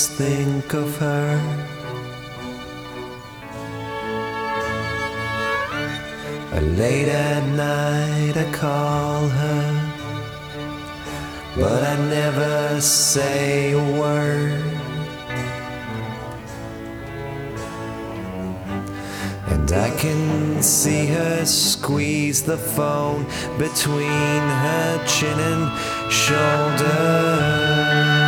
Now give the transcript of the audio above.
always think of her. Late at night I call her, but I never say a word. And I can see her squeeze the phone between her chin and shoulder.